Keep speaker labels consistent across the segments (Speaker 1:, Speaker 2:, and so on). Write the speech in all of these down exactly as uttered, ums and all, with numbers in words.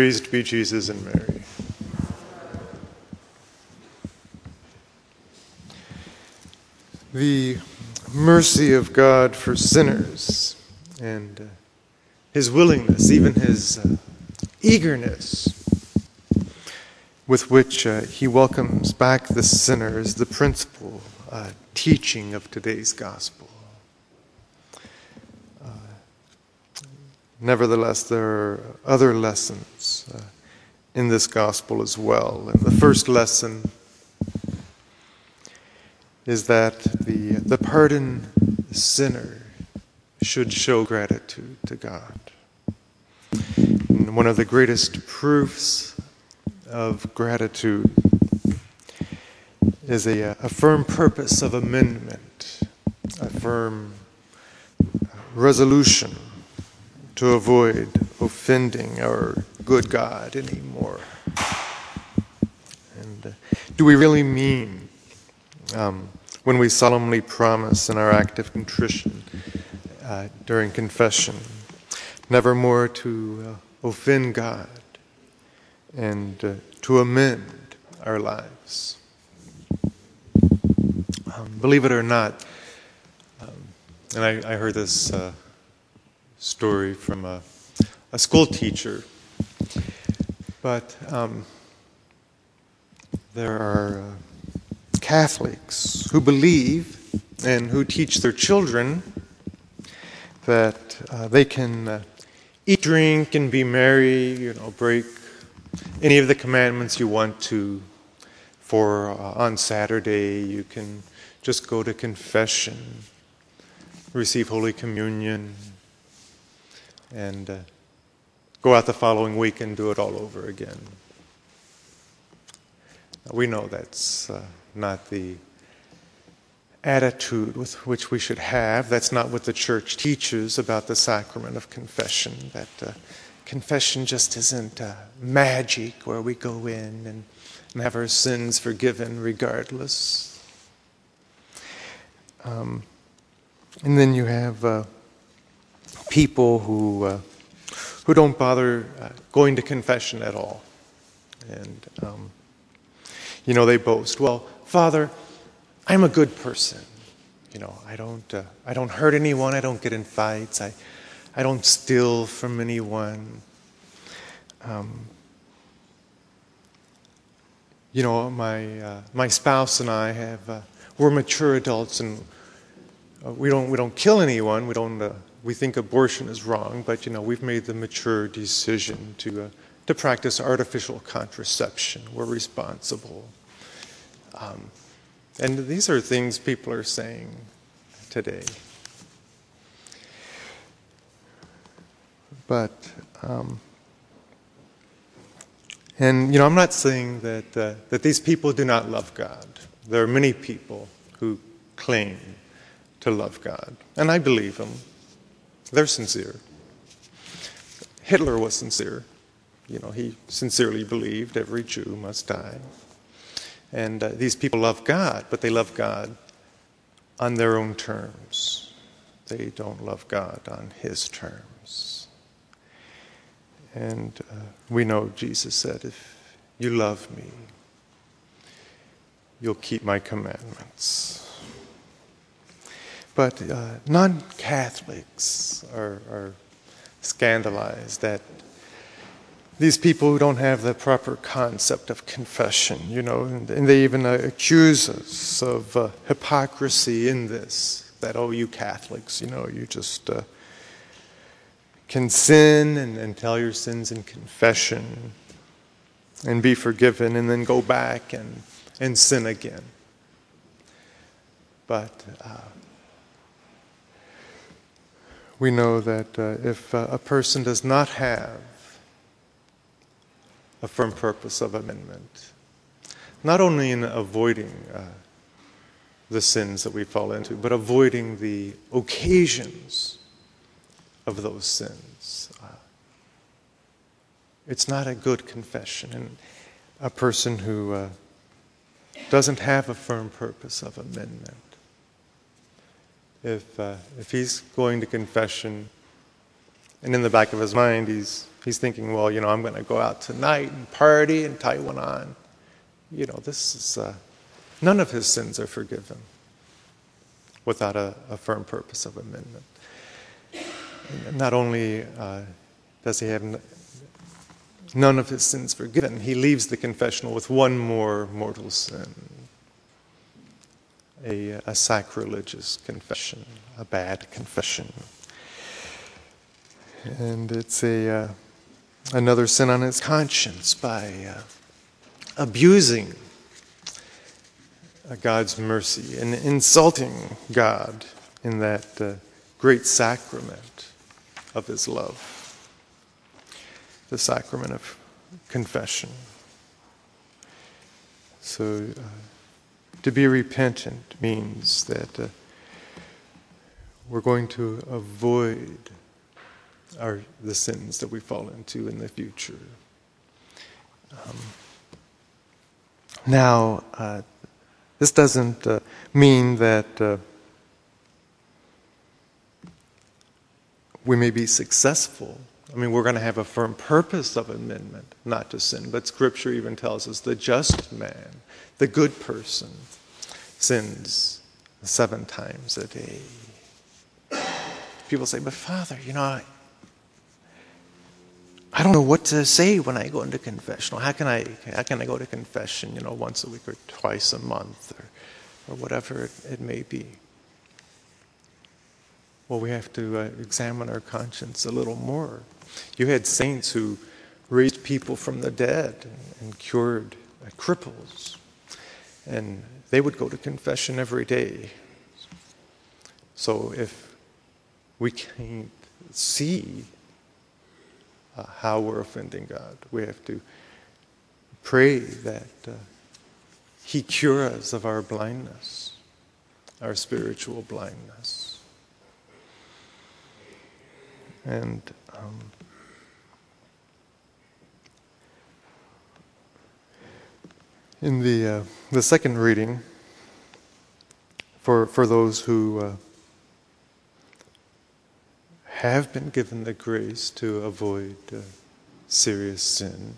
Speaker 1: Praised be Jesus and Mary. The mercy of God for sinners and uh, his willingness, even his uh, eagerness with which uh, he welcomes back the sinner is the principal uh, teaching of today's gospel. Uh, nevertheless, there are other lessons uh, in this gospel as well. And the first lesson is that the, the pardoned sinner should show gratitude to God. And one of the greatest proofs of gratitude is a, a firm purpose of amendment, a firm resolution to avoid offending our good God anymore. And uh, do we really mean um, when we solemnly promise in our act of contrition uh, during confession never more to uh, offend God and uh, to amend our lives? Um, believe it or not, um, and I, I heard this uh, story from a, a school teacher, but um, there are uh, Catholics who believe and who teach their children that uh, they can uh, eat, drink, and be merry, you know, break any of the commandments you want to. For uh, on Saturday, you can just go to confession, receive Holy Communion, and uh, go out the following week and do it all over again. We know that's uh, not the attitude with which we should have. That's not what the Church teaches about the sacrament of confession, that uh, confession just isn't uh, magic where we go in and, and have our sins forgiven regardless. Um, and then you have uh, people who uh, who don't bother uh, going to confession at all. And, um, you know, they boast, well, Father, I'm a good person. You know, I don't uh, I don't hurt anyone. I don't get in fights. I I don't steal from anyone. Um, you know, my uh, my spouse and I have uh, we're mature adults, and uh, we don't we don't kill anyone. We don't uh, we think abortion is wrong, but you know, we've made the mature decision to uh, to practice artificial contraception. We're responsible. Um, And these are things people are saying today. But, um, and you know, I'm not saying that uh, that these people do not love God. There are many people who claim to love God, and I believe them. They're sincere. Hitler was sincere. You know, he sincerely believed every Jew must die. And uh, these people love God, but they love God on their own terms. They don't love God on his terms. And uh, we know Jesus said, if you love me, you'll keep my commandments. But uh, non-Catholics are, are scandalized that these people who don't have the proper concept of confession, you know, and, and they even uh, accuse us of uh, hypocrisy in this, that, oh, you Catholics, you know, you just uh, can sin and, and tell your sins in confession and be forgiven and then go back and, and sin again. But uh, we know that uh, if uh, a person does not have a firm purpose of amendment, not only in avoiding uh, the sins that we fall into, but avoiding the occasions of those sins. Uh, it's not a good confession. And a person who uh, doesn't have a firm purpose of amendment, if uh, if he's going to confession And in the back of his mind, he's he's thinking, well, you know, I'm going to go out tonight and party and tie one on. You know, this is, uh, none of his sins are forgiven without a, a firm purpose of amendment. And not only uh, does he have n- none of his sins forgiven, he leaves the confessional with one more mortal sin. A, a sacrilegious confession, a bad confession. And it's a uh, another sin on his conscience by uh, abusing uh, God's mercy and insulting God in that uh, great sacrament of his love, the sacrament of confession. So uh, to be repentant means that uh, we're going to avoid our the sins that we fall into in the future. Um, now, uh, this doesn't uh, mean that uh, we may be successful. I mean, we're going to have a firm purpose of amendment, not to sin. But Scripture even tells us the just man, the good person, sins seven times a day. People say, but Father, you know, I, I don't know what to say when I go into confessional. How can I how can I go to confession, you know, once a week or twice a month or, or whatever it, it may be? Well, we have to uh, examine our conscience a little more. You had saints who raised people from the dead and, and cured uh, cripples. And they would go to confession every day. So if we can't see uh, how we're offending God, we have to pray that uh, He cure us of our blindness, our spiritual blindness. And um, in the uh, the second reading, for for those who uh, have been given the grace to avoid uh, serious sin,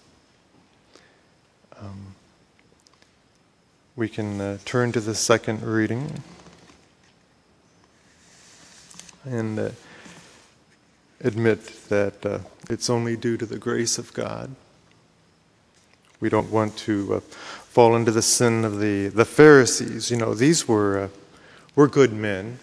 Speaker 1: um, we can uh, turn to the second reading and uh, admit that uh, it's only due to the grace of God. We don't want to uh, fall into the sin of the, the Pharisees. You know, these were uh, were good men.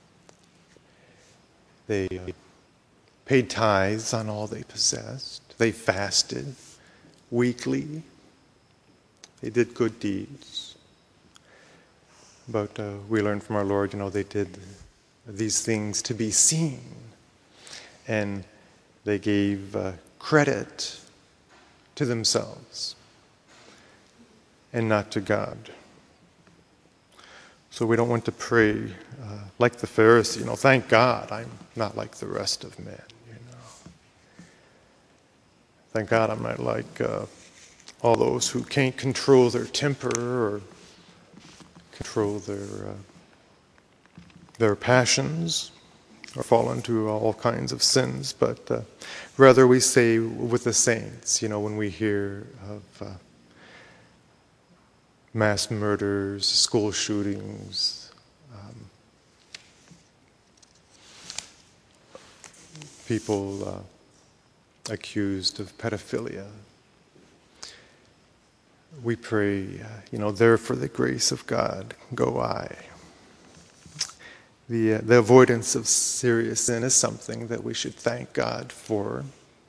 Speaker 1: They uh, paid tithes on all they possessed. They fasted weekly. They did good deeds. But uh, we learn from our Lord, you know, they did these things to be seen. And they gave uh, credit to themselves and not to God. So we don't want to pray uh, like the Pharisee, you know, thank God I'm not like the rest of men, you know. Thank God I'm not like uh, all those who can't control their temper or control their uh, their passions or fall into all kinds of sins, but uh, rather we say with the saints, you know, when we hear of uh, mass murders, school shootings, um, people uh, accused of pedophilia, we pray, uh, you know, there for the grace of God go I. The, uh, the avoidance of serious sin is something that we should thank God for.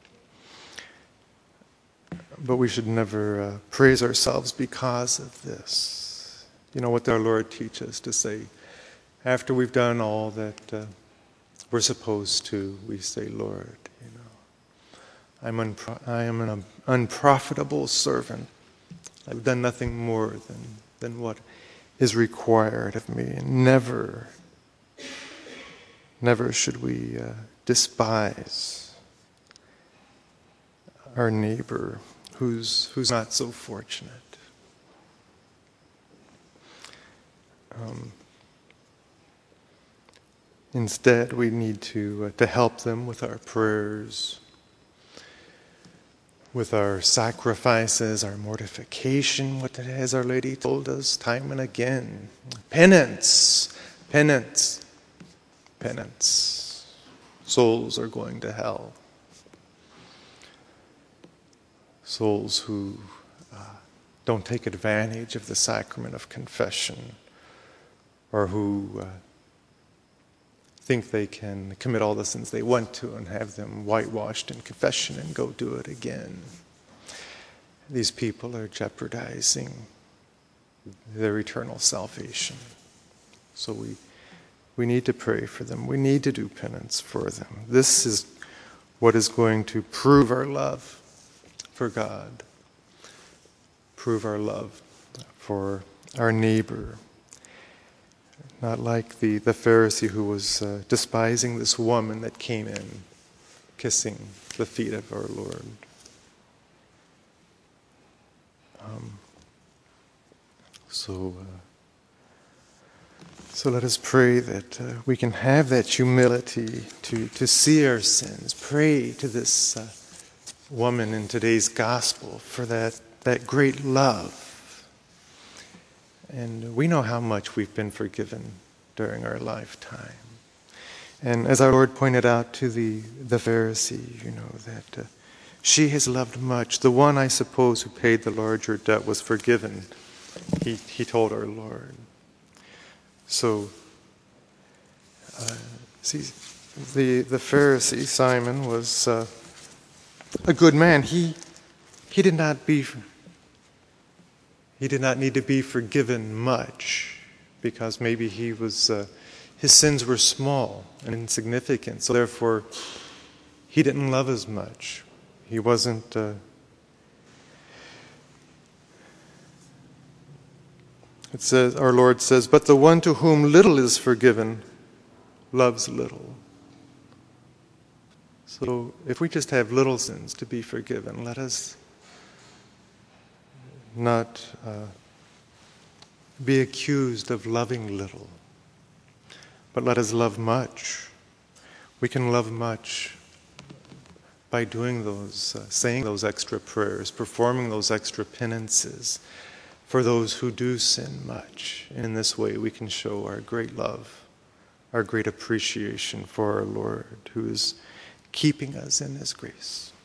Speaker 1: But we should never uh, praise ourselves because of this. You know what our Lord teaches us to say? After we've done all that uh, we're supposed to, we say, Lord, you know, I'm unpro- I am an unprofitable servant. I've done nothing more than, than what is required of me. And never, never should we uh, despise our neighbor who's who's not so fortunate. Um, Instead, we need to, uh, to help them with our prayers, with our sacrifices, our mortification, what has Our Lady told us time and again. Penance, penance, penance. Souls are going to hell. Souls who uh, don't take advantage of the sacrament of confession, or who uh, think they can commit all the sins they want to and have them whitewashed in confession and go do it again. These people are jeopardizing their eternal salvation. So we we need to pray for them. We need to do penance for them. This is what is going to prove our love for God, prove our love for our neighbor. Not like the, the Pharisee who was uh, despising this woman that came in, kissing the feet of our Lord. Um, so, uh, so let us pray that uh, we can have that humility to, to see our sins. Pray to this uh, woman in today's gospel for that, that great love. And we know how much we've been forgiven during our lifetime. And as our Lord pointed out to the, the Pharisee, you know, that uh, she has loved much. The one, I suppose, who paid the larger debt was forgiven, he, he told our Lord. So, uh, see, the, the Pharisee, Simon, was uh, a good man. He, he did not be... He did not need to be forgiven much because maybe he was, uh, his sins were small and insignificant. So therefore, he didn't love as much. He wasn't, uh, it says, our Lord says, but the one to whom little is forgiven loves little. So if we just have little sins to be forgiven, let us not uh, be accused of loving little, but let us love much. We can love much by doing those, uh, saying those extra prayers, performing those extra penances for those who do sin much. In this way, we can show our great love, our great appreciation for our Lord, who is keeping us in His grace.